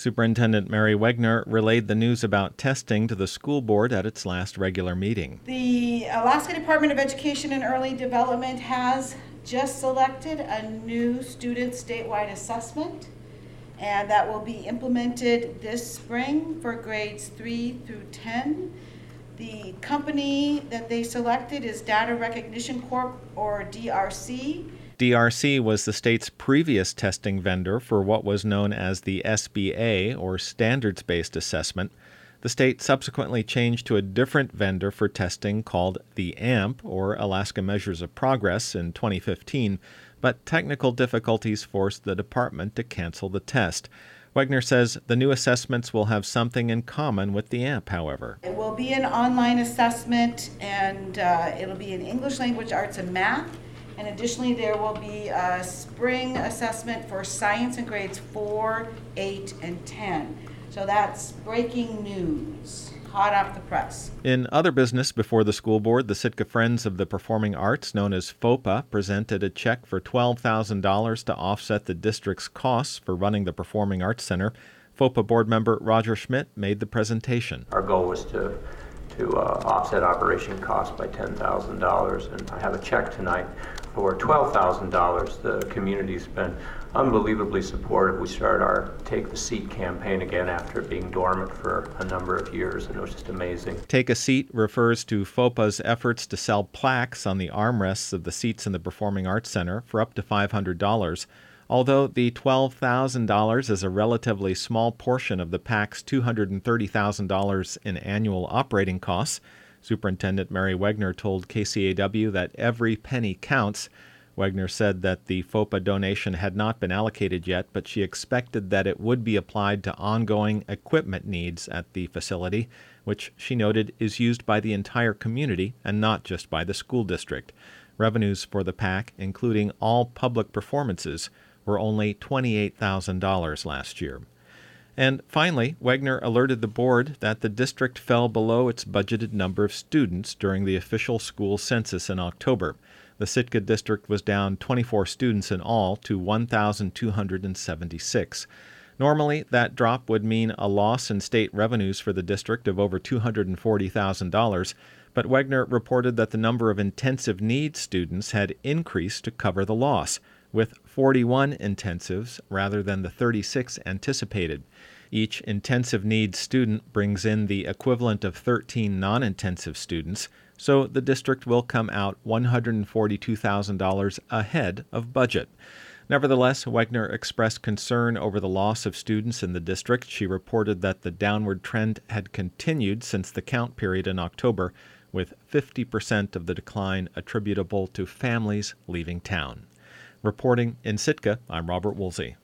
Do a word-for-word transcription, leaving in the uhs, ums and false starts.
Superintendent Mary Wegner relayed the news about testing to the school board at its last regular meeting. The Alaska Department of Education and Early Development has just selected a new student statewide assessment, and that will be implemented this spring for grades three through ten. The company that they selected is Data Recognition Corp, or D R C. D R C was the state's previous testing vendor for what was known as the S B A, or Standards-Based Assessment. The state subsequently changed to a different vendor for testing called the A M P, or Alaska Measures of Progress, in twenty fifteen, but technical difficulties forced the department to cancel the test. Wegner says the new assessments will have something in common with the A M P, however. It will be an online assessment, and uh, it'll be in English, language, arts, and math. And additionally, there will be a spring assessment for science in grades four, eight, and ten. So that's breaking news, hot off the press. In other business before the school board, the Sitka Friends of the Performing Arts, known as FOPA, presented a check for twelve thousand dollars to offset the district's costs for running the Performing Arts Center. FOPA board member Roger Schmidt made the presentation. Our goal was to to uh, offset operation costs by ten thousand dollars, and I have a check tonight for twelve thousand dollars. The community's been unbelievably supportive. We started our Take the Seat campaign again after it being dormant for a number of years, and it was just amazing. Take a Seat refers to FOPA's efforts to sell plaques on the armrests of the seats in the Performing Arts Center for up to five hundred dollars. Although the twelve thousand dollars is a relatively small portion of the PAC's two hundred thirty thousand dollars in annual operating costs, Superintendent Mary Wegner told K C A W that every penny counts. Wegner said that the FOPA donation had not been allocated yet, but she expected that it would be applied to ongoing equipment needs at the facility, which she noted is used by the entire community and not just by the school district. Revenues for the PAC, including all public performances, were only twenty-eight thousand dollars last year. And finally, Wegner alerted the board that the district fell below its budgeted number of students during the official school census in October. The Sitka district was down twenty-four students in all to one thousand two hundred seventy-six. Normally, that drop would mean a loss in state revenues for the district of over two hundred forty thousand dollars, but Wegner reported that the number of intensive needs students had increased to cover the loss, with forty-one intensives rather than the thirty-six anticipated. Each intensive needs student brings in the equivalent of thirteen non-intensive students, so the district will come out one hundred forty-two thousand dollars ahead of budget. Nevertheless, Wegner expressed concern over the loss of students in the district. She reported that the downward trend had continued since the count period in October, with fifty percent of the decline attributable to families leaving town. Reporting in Sitka, I'm Robert Woolsey.